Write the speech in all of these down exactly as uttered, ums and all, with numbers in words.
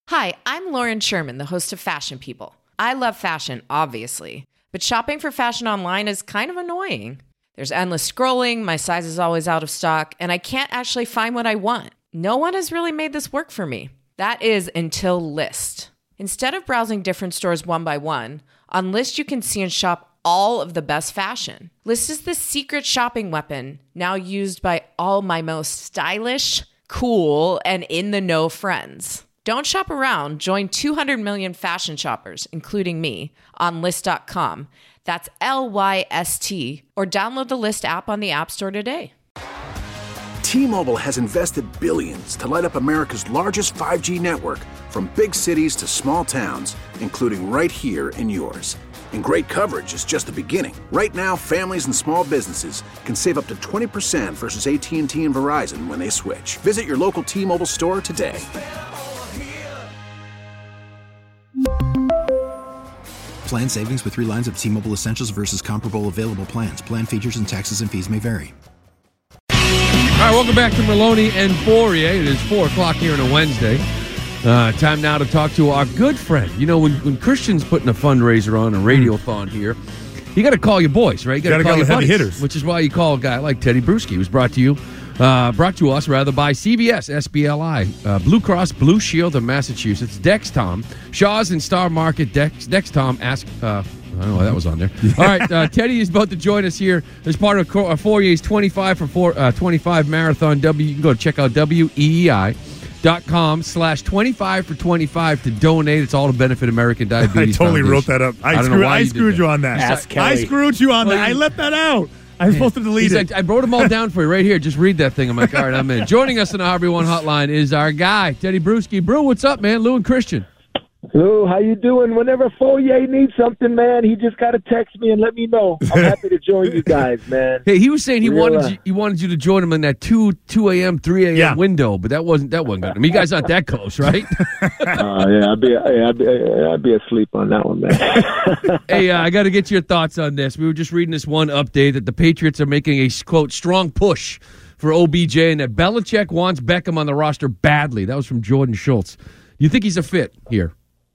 Hi, I'm Lauren Sherman, the host of Fashion People. I love fashion, obviously, but shopping for fashion online is kind of annoying. There's endless scrolling, my size is always out of stock, and I can't actually find what I want. No one has really made this work for me. That is until Lyst. Instead of browsing different stores one by one, on Lyst you can see and shop all of the best fashion. Lyst is the secret shopping weapon, now used by all my most stylish, cool, and in-the-know friends. Don't shop around. Join two hundred million fashion shoppers, including me, on Lyst dot com. That's L Y S T. Or download the Lyst app on the App Store today. T-Mobile has invested billions to light up America's largest five G network, from big cities to small towns, including right here in yours. And great coverage is just the beginning. Right now, families and small businesses can save up to twenty percent versus A T and T and Verizon when they switch. Visit your local T-Mobile store today. Plan savings with three lines of T-Mobile Essentials versus comparable available plans. Plan features and taxes and fees may vary. All right, welcome back to Merlone and Fauria. It is four o'clock here on a Wednesday. Uh, time now to talk to our good friend. You know, when, when Christian's putting a fundraiser on, a radiothon here, you got to call your boys, right? You got to call your heavy buddies, hitters. which is why you call a guy like Teddy Bruschi, who's brought to you, uh, brought to us rather by C V S, S B L I, uh, Blue Cross Blue Shield of Massachusetts, Dextom, Shaw's and Star Market, Dex, Dextom. Ask. Uh, I don't know why that was on there. All right, uh, Teddy is about to join us here as part of Fauria's twenty-five for four, uh, twenty-five Marathon. W. You can go check out W E E I. Dot com slash twenty-five for twenty-five to donate. It's all to benefit American Diabetes I totally Foundation. wrote that up. I, I, screw, you I screwed you on that. Ask I Kelly. screwed you on Well, that. I you- left that out. I was supposed to delete He's it. like, I wrote them all down for you right here. Just read that thing. I'm like, all right, I'm in. Joining us in the Harvey One Hotline is our guy, Teddy Bruschi. Brew, what's up, man? Lou and Christian. Lou, how you doing? Whenever Fourier needs something, man, he just got to text me and let me know. I'm happy to join you guys, man. Hey, he was saying he Real, wanted uh, you, he wanted you to join him in that two two a.m., three a.m. Yeah. window, but that wasn't that wasn't good. I mean, you guys aren't that close, right? Uh, yeah, I'd be, yeah, I'd be, I'd be asleep on that one, man. Hey, uh, I got to get your thoughts on this. We were just reading this one update that the Patriots are making a, quote, strong push for O B J and that Belichick wants Beckham on the roster badly. That was from Jordan Schultz. You think he's a fit here?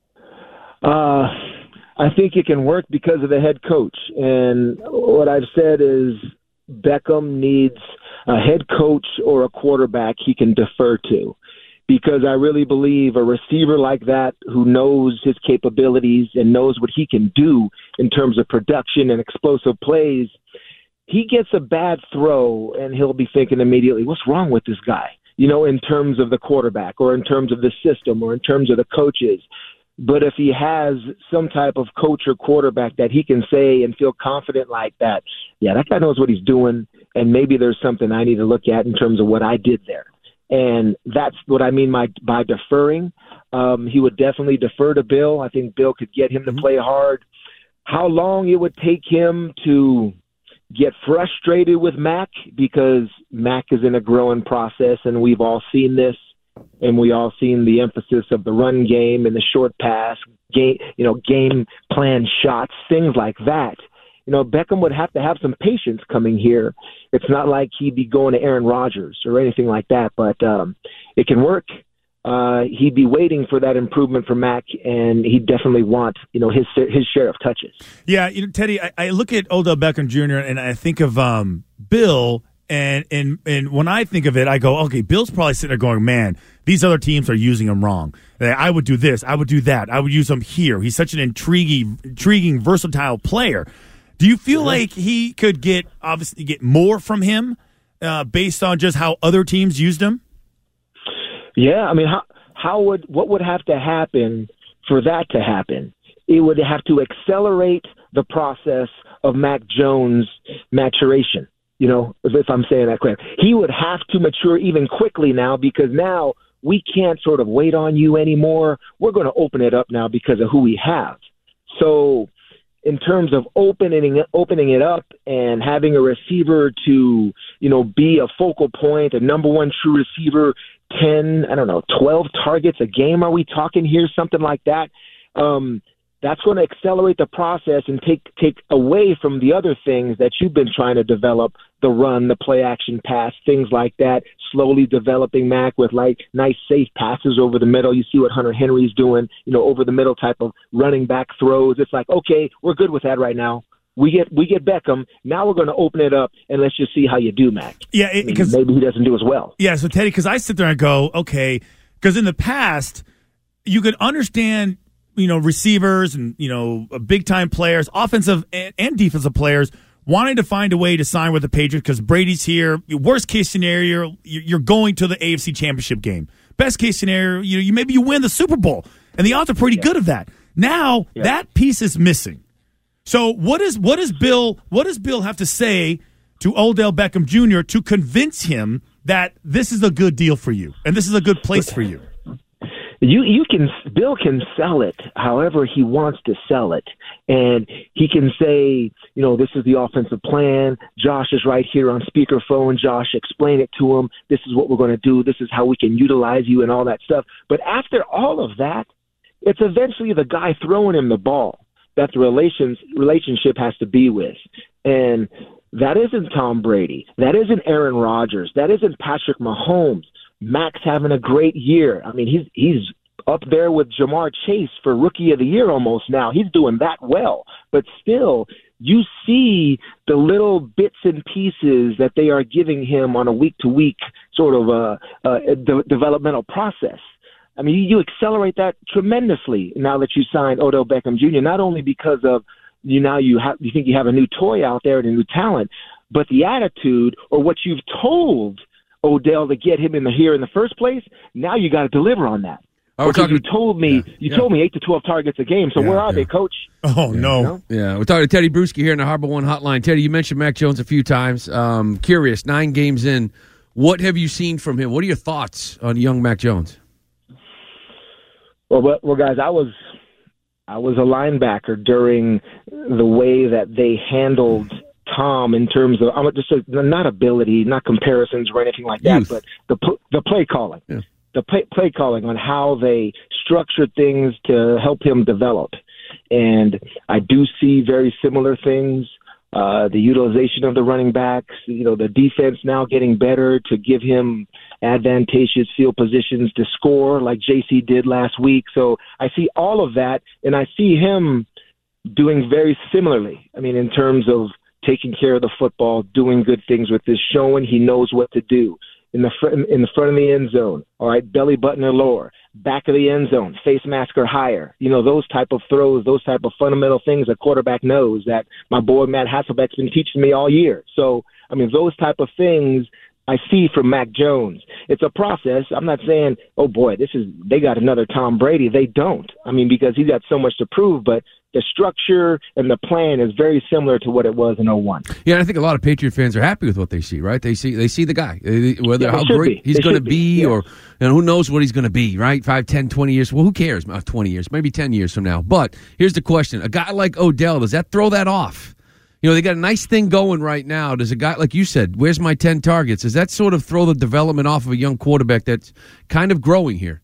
Uh, I think it can work because of the head coach. And what I've said is Beckham needs a head coach or a quarterback he can defer to. Because I really believe a receiver like that who knows his capabilities and knows what he can do in terms of production and explosive plays, he gets a bad throw and he'll be thinking immediately, what's wrong with this guy? You know, in terms of the quarterback or in terms of the system or in terms of the coaches. But if he has some type of coach or quarterback that he can say and feel confident like that, yeah, that guy knows what he's doing, and maybe there's something I need to look at in terms of what I did there. And that's what I mean by, by deferring. Um, he would definitely defer to Bill. I think Bill could get him to play hard. How long it would take him to get frustrated with Mac, because Mac is in a growing process, and we've all seen this. And we all seen the emphasis of the run game and the short pass, game, you know, game plan shots, things like that. You know, Beckham would have to have some patience coming here. It's not like he'd be going to Aaron Rodgers or anything like that, but um, it can work. Uh, he'd be waiting for that improvement from Mac, and he'd definitely want, you know, his his share of touches. Yeah, you know, Teddy, I, I look at Odell Beckham Junior and I think of um, Bill. And and and when I think of it, I go, okay, Bill's probably sitting there going, man, these other teams are using him wrong. I would do this. I would do that. I would use him here. He's such an intriguing, intriguing, versatile player. Do you feel like he could get, obviously, get more from him uh, based on just how other teams used him? Yeah, I mean, how how would what would have to happen for that to happen? It would have to accelerate the process of Mac Jones' maturation. You know, if, if I'm saying that correctly, he would have to mature even quickly now, because now we can't sort of wait on you anymore. We're going to open it up now because of who we have. So in terms of opening opening it up and having a receiver to, you know, be a focal point, a number one true receiver, ten, I don't know, twelve targets a game, are we talking here, something like that? Um, that's going to accelerate the process and take take away from the other things that you've been trying to develop, the run, the play action pass, things like that, slowly developing Mac with like nice safe passes over the middle. You see what Hunter Henry's doing, you know, over the middle type of running back throws. It's like, okay, we're good with that right now. We get we get Beckham. Now we're going to open it up and let's just see how you do, Mac. Yeah, because I mean, maybe he doesn't do as well. Yeah, so Teddy, because I sit there and go, okay, because in the past you could understand, you know, receivers and, you know, big-time players, offensive and, and defensive players, wanting to find a way to sign with the Patriots because Brady's here. Worst-case scenario, you're going to the A F C Championship game. Best-case scenario, you know, you maybe you win the Super Bowl, and the odds are pretty yeah. good of that. Now, yeah. that piece is missing. So what is what does Bill what does Bill have to say to Odell Beckham Junior to convince him that this is a good deal for you and this is a good place for you? You you can Bill can sell it however he wants to sell it, and he can say, you know, this is the offensive plan. Josh is right here on speakerphone. Josh, explain it to him. This is what we're going to do. This is how we can utilize you and all that stuff. But after all of that, it's eventually the guy throwing him the ball that the relations relationship has to be with, and that isn't Tom Brady. That isn't Aaron Rodgers. That isn't Patrick Mahomes. Mac's having a great year. I mean, he's he's up there with Jamar Chase for Rookie of the Year almost now. He's doing that well. But still, you see the little bits and pieces that they are giving him on a week-to-week sort of a, a de- developmental process. I mean, you, you accelerate that tremendously now that you signed Odell Beckham Junior, not only because of you now you have you think you have a new toy out there and a new talent, but the attitude or what you've told Odell to get him in the here in the first place. Now you got to deliver on that. Oh, because talking, you told me yeah, you yeah. told me eight to twelve targets a game. So yeah, where are yeah. they, Coach? Oh yeah, no, you know? yeah. We're talking to Teddy Bruschi here in the Harbor One Hotline. Teddy, you mentioned Mac Jones a few times. Um, curious, nine games in, what have you seen from him? What are your thoughts on young Mac Jones? Well, well, guys, I was I was a linebacker during the way that they handled Tom in terms of I'm just a, not ability, not comparisons or anything like that, Youth. but the the play calling, yeah. the play, play calling on how they structured things to help him develop, and I do see very similar things. Uh, the utilization of the running backs, you know, the defense now getting better to give him advantageous field positions to score like J C did last week. So I see all of that, and I see him doing very similarly. I mean, in terms of taking care of the football, doing good things with this, showing he knows what to do in the fr- in the front of the end zone. All right, belly button or lower, back of the end zone, face mask or higher. You know, those type of throws, those type of fundamental things a quarterback knows that my boy Matt Hasselbeck's been teaching me all year. So, I mean, those type of things I see from Mac Jones. It's a process. I'm not saying, oh boy, this is they got another Tom Brady. They don't. I mean, because he's got so much to prove, but the structure and the plan is very similar to what it was in oh one. Yeah, and I think a lot of Patriot fans are happy with what they see, right? They see they see the guy, whether yeah, how great be. he's going to be, be yes. or and who knows what he's going to be, right? Five, ten, twenty years. Well, who cares? twenty years, maybe ten years from now. But here's the question. A guy like Odell, does that throw that off? You know, they got a nice thing going right now. Does a guy, like you said, where's my ten targets? Does that sort of throw the development off of a young quarterback that's kind of growing here?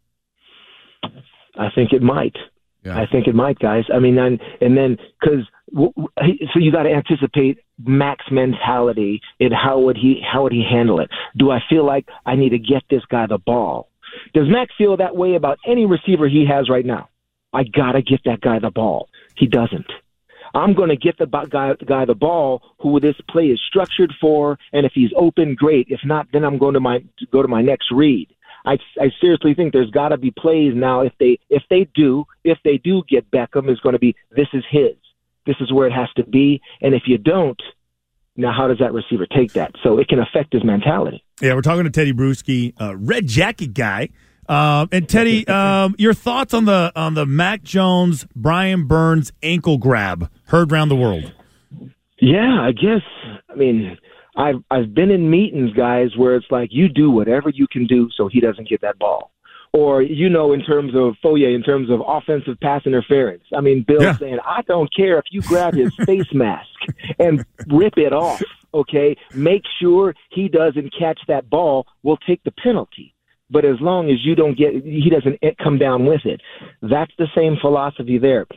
I think it might. Yeah. I think it might, guys. I mean, and, and then because so you got to anticipate Mac's mentality and how would he how would he handle it? Do I feel like I need to get this guy the ball? Does Mac feel that way about any receiver he has right now? I gotta get that guy the ball. He doesn't. I'm going to get the guy, the guy the ball who this play is structured for, and if he's open, great. If not, then I'm going to my to go to my next read. I, I seriously think there's got to be plays now. If they if they do if they do get Beckham, is going to be this is his. This is where it has to be. And if you don't, now how does that receiver take that? So it can affect his mentality. Yeah, we're talking to Teddy Bruschi, uh, red jacket guy. Um, and Teddy, um, your thoughts on the on the Mac Jones, Brian Burns ankle grab heard around the world? Yeah, I guess. I mean, I've I've been in meetings, guys, where it's like you do whatever you can do so he doesn't get that ball, or you know, in terms of Foye, in terms of offensive pass interference. I mean, Bill yeah. saying, I don't care if you grab his face mask and rip it off. Okay, make sure he doesn't catch that ball. We'll take the penalty. But as long as you don't get, he doesn't come down with it. That's the same philosophy there.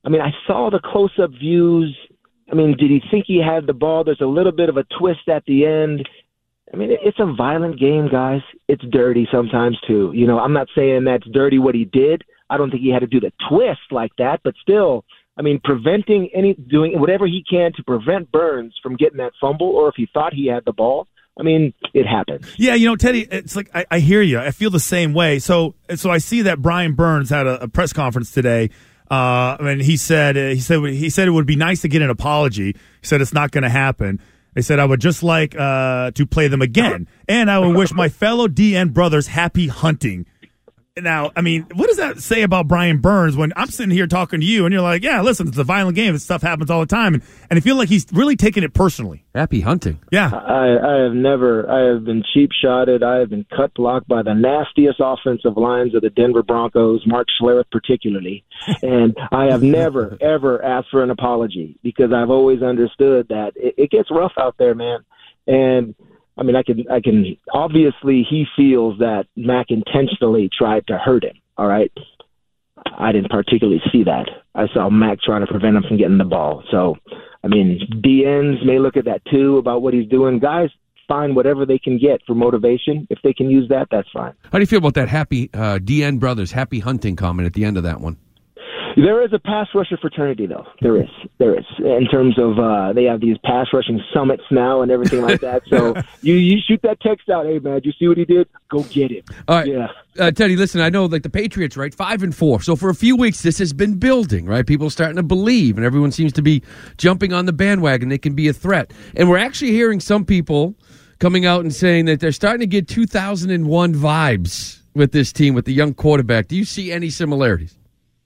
I mean, I saw the close-up views. I mean, did he think he had the ball? There's a little bit of a twist at the end. I mean, it's a violent game, guys. It's dirty sometimes, too. You know, I'm not saying that's dirty what he did. I don't think he had to do the twist like that, but still, I mean, preventing any, doing whatever he can to prevent Burns from getting that fumble, or if he thought he had the ball, I mean, it happens. Yeah, you know, Teddy, it's like, I, I hear you. I feel the same way. So, so I see that Brian Burns had a, a press conference today. Uh, and he said, uh, he said, he said it would be nice to get an apology. He said it's not going to happen. They said, I would just like uh, to play them again. And I would wish my fellow D N brothers happy hunting. Now, I mean, what does that say about Brian Burns when I'm sitting here talking to you and you're like, yeah, listen, it's a violent game. This stuff happens all the time. And, and I feel like he's really taking it personally. Happy hunting. Yeah. I, I have never, I have been cheap shotted. I have been cut blocked by the nastiest offensive lines of the Denver Broncos, Mark Schlereth particularly. And I have never, ever asked for an apology because I've always understood that it, it gets rough out there, man. And I mean, I can, I can, obviously he feels that Mac intentionally tried to hurt him. All right. I didn't particularly see that. I saw Mac trying to prevent him from getting the ball. So, I mean, D Ns may look at that too about what he's doing. Guys find whatever they can get for motivation. If they can use that, that's fine. How do you feel about that happy uh, D N brothers, happy hunting comment at the end of that one? There is a pass rusher fraternity, though. There is. There is. In terms of, uh, they have these pass rushing summits now and everything like that. So you, you shoot that text out, hey, man, do you see what he did? Go get him. All right. Yeah. Uh, Teddy, listen, I know like the Patriots, right? Five and four. So for a few weeks, this has been building, right? People are starting to believe, and everyone seems to be jumping on the bandwagon. They can be a threat. And we're actually hearing some people coming out and saying that they're starting to get two thousand one vibes with this team, with the young quarterback. Do you see any similarities?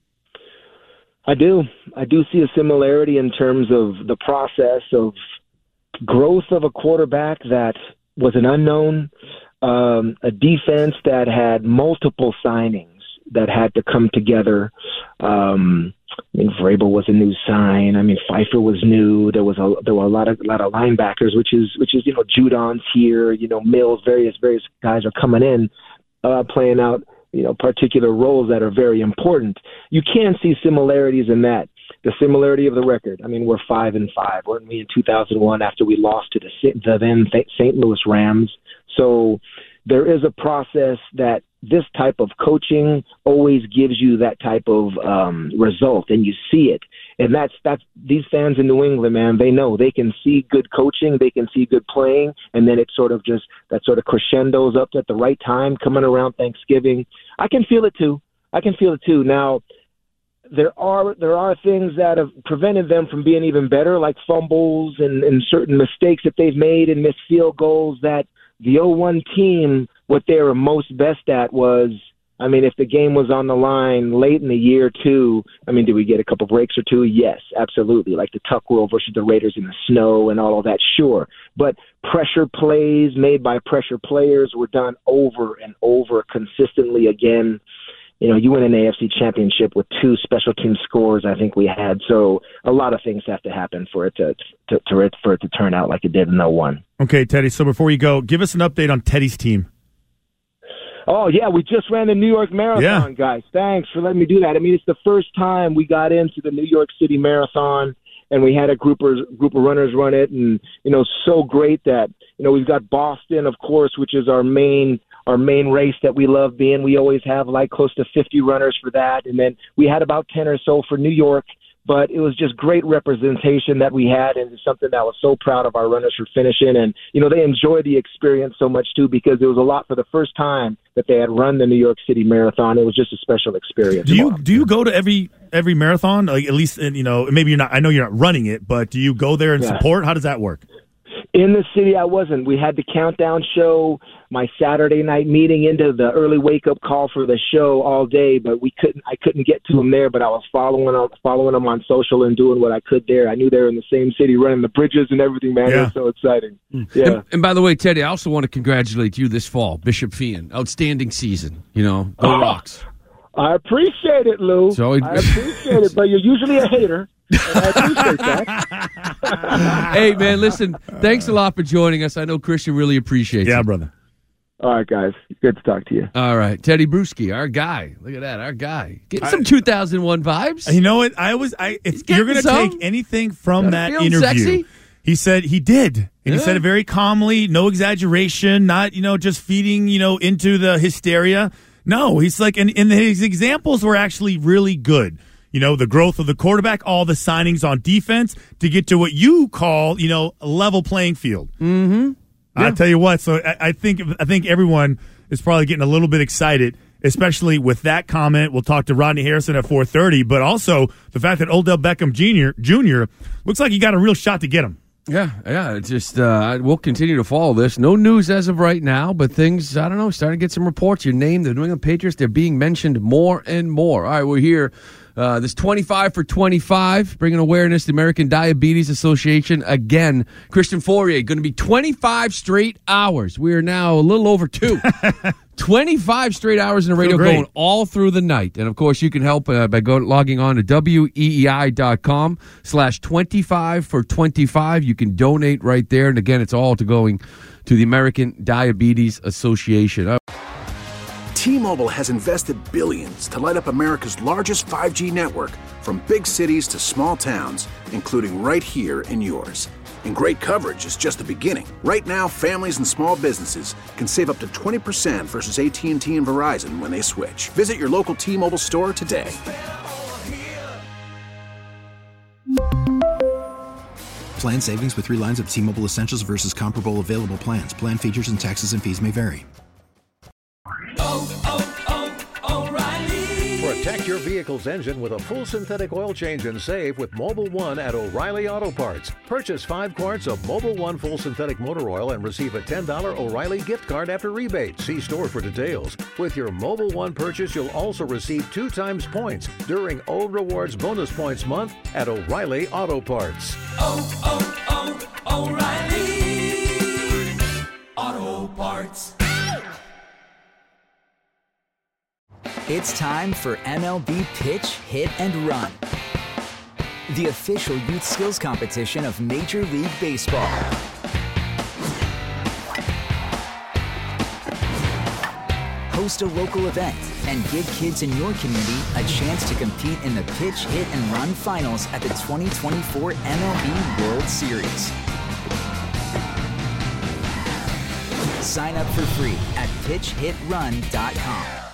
I do. I do see a similarity in terms of the process of growth of a quarterback that was an unknown, um, a defense that had multiple signings that had to come together. Um, I mean, Vrabel was a new sign. I mean, Pfeiffer was new. There was a there were a lot of a lot of linebackers, which is which is you know Judon's here. You know, Mills. Various various guys are coming in, uh, playing out. You know, particular roles that are very important. You can see similarities in that. The similarity of the record. I mean, we're five and five, weren't we, in two thousand one after we lost to the, the then Saint Louis Rams? So there is a process that this type of coaching always gives you that type of um, result, and you see it. And that's that's these fans in New England, man. They know they can see good coaching, they can see good playing, and then it sort of just that sort of crescendos up at the right time, coming around Thanksgiving. I can feel it too. I can feel it too. Now, there are there are things that have prevented them from being even better, like fumbles and, and certain mistakes that they've made and missed field goals. That the oh one team, what they were most best at was, I mean, if the game was on the line late in the year, too, I mean, did we get a couple breaks or two? Yes, absolutely. Like the Tuck Rule versus the Raiders in the snow and all of that, sure. But pressure plays made by pressure players were done over and over consistently again. You know, you win an A F C championship with two special team scores, I think we had. So a lot of things have to happen for it to, to, to it, for it to turn out like it did in oh one. Okay, Teddy, so before you go, give us an update on Teddy's team. Oh, yeah, we just ran the New York Marathon, yeah. guys. Thanks for letting me do that. I mean, it's the first time we got into the New York City Marathon, and we had a group of, group of runners run it. And, you know, so great that, you know, we've got Boston, of course, which is our main our main race that we love being. We always have, like, close to fifty runners for that. And then we had about ten or so for New York. But it was just great representation that we had, and it's something that I was so proud of our runners for finishing. And, you know, they enjoyed the experience so much, too, because it was a lot for the first time that they had run the New York City Marathon. It was just a special experience. Do you do you go to every every marathon? Like, at least, you know, maybe you're not, I know you're not running it, but do you go there and yeah. support? How does that work? In the city, I wasn't. We had the countdown show, my Saturday night meeting into the early wake-up call for the show all day, but we couldn't. I couldn't get to them there, but I was following them, following them on social and doing what I could there. I knew they were in the same city, running the bridges and everything, man. Yeah. It was so exciting. Yeah. And, and by the way, Teddy, I also want to congratulate you this fall, Bishop Feehan. Outstanding season. You know, go oh, Rocks. I appreciate it, Lou. So it, I appreciate it, but you're usually a hater. I appreciate that. Hey, man, listen, thanks a lot for joining us. I know Christian really appreciates it. Yeah, brother. All right, guys. Good to talk to you. All right. Teddy Bruschi, our guy. Look at that, our guy. Getting some two thousand one vibes. You know what? I was. I. If you're going to take anything from that interview, sexy? He said he did, and yeah. he said it very calmly, no exaggeration, not you know just feeding you know into the hysteria. No, he's like, and, and his examples were actually really good. You know, the growth of the quarterback, all the signings on defense to get to what you call, you know, a level playing field. Mm-hmm. Yeah. I tell you what, so I, I think I think everyone is probably getting a little bit excited, especially with that comment. We'll talk to Rodney Harrison at four thirty, but also the fact that Odell Beckham Junior Junior looks like he got a real shot to get him. Yeah, yeah. It's just uh, we'll continue to follow this. No news as of right now, but things, I don't know, starting to get some reports. Your name, the New England Patriots, they're being mentioned more and more. All right, we're here. Uh, this twenty-five for twenty-five, bringing awareness to the American Diabetes Association. Again, Christian Fourier, going to be twenty-five straight hours. We are now a little over two. twenty-five straight hours in the radio going all through the night. And, of course, you can help uh, by go, logging on to W E E I dot com slash twenty-five for twenty-five. You can donate right there. And, again, it's all to going to the American Diabetes Association. Uh, T-Mobile has invested billions to light up America's largest five G network, from big cities to small towns, including right here in yours. And great coverage is just the beginning. Right now, families and small businesses can save up to twenty percent versus A T and T and Verizon when they switch. Visit your local T-Mobile store today. Plan savings with three lines of T-Mobile Essentials versus comparable available plans. Plan features and taxes and fees may vary. Oh, oh, oh, O'Reilly. Protect your vehicle's engine with a full synthetic oil change and save with Mobil one at O'Reilly Auto Parts. Purchase five quarts of Mobil one full synthetic motor oil and receive a ten dollars O'Reilly gift card after rebate. See store for details. With your Mobil one purchase, you'll also receive two times points during O Rewards Bonus Points Month at O'Reilly Auto Parts. Oh, oh, oh, O'Reilly Auto Parts. It's time for M L B Pitch, Hit, and Run, the official youth skills competition of Major League Baseball. Host a local event and give kids in your community a chance to compete in the Pitch, Hit, and Run finals at the twenty twenty-four M L B World Series. Sign up for free at pitch hit run dot com.